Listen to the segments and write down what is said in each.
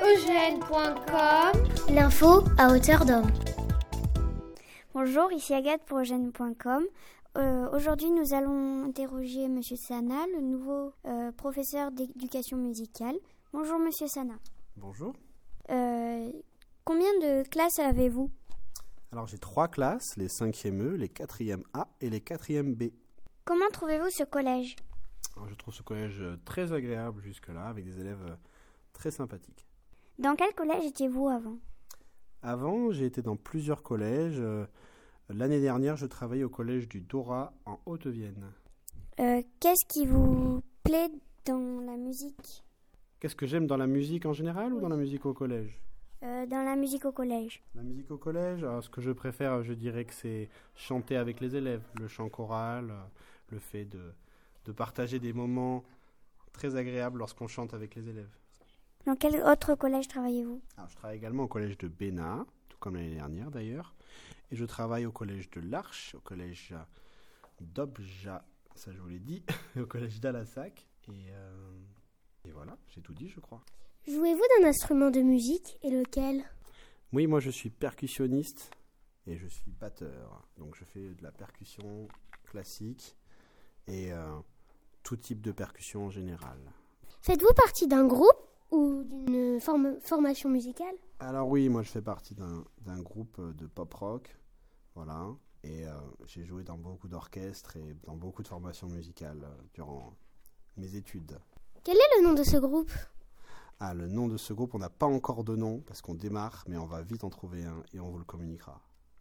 Eugène.com. L'info à hauteur d'homme. Bonjour, ici Agathe pour Eugène.com. Aujourd'hui, nous allons interroger M. Sana, le nouveau professeur d'éducation musicale. Bonjour, M. Sana. Bonjour. Combien de classes avez-vous ? Alors j'ai 3 classes, les 5e E, les 4e A et les 4e B. Comment trouvez-vous ce collège ? Alors, je trouve ce collège très agréable jusque-là, avec des élèves très sympathiques. Dans quel collège étiez-vous avant ? Avant, j'ai été dans plusieurs collèges. L'année dernière, je travaillais au collège du Dora en Haute-Vienne. Qu'est-ce qui vous plaît dans la musique ? Qu'est-ce que j'aime dans la musique en général ou dans la musique au collège ? Dans la musique au collège. La musique au collège, alors, ce que je préfère, je dirais que c'est chanter avec les élèves, le chant choral, le fait de partager des moments très agréables lorsqu'on chante avec les élèves. Dans quel autre collège travaillez-vous ? Alors, je travaille également au collège de Bénat, tout comme l'année dernière d'ailleurs, et je travaille au collège de l'Arche, au collège d'Obja, ça je vous l'ai dit, au collège d'Alassac, et voilà, j'ai tout dit je crois. Jouez-vous d'un instrument de musique et lequel ? Oui, moi je suis percussionniste et je suis batteur. Donc je fais de la percussion classique et tout type de percussion en général. Faites-vous partie d'un groupe ou d'une formation musicale ? Alors oui, moi je fais partie d'un groupe de pop-rock, voilà. Et j'ai joué dans beaucoup d'orchestres et dans beaucoup de formations musicales durant mes études. Quel est le nom de ce groupe ? Ah, le nom de ce groupe, on n'a pas encore de nom parce qu'on démarre, mais on va vite en trouver un et on vous le communiquera.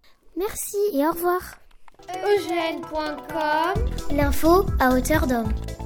Merci et au revoir. Eugène.com. L'info à hauteur d'homme.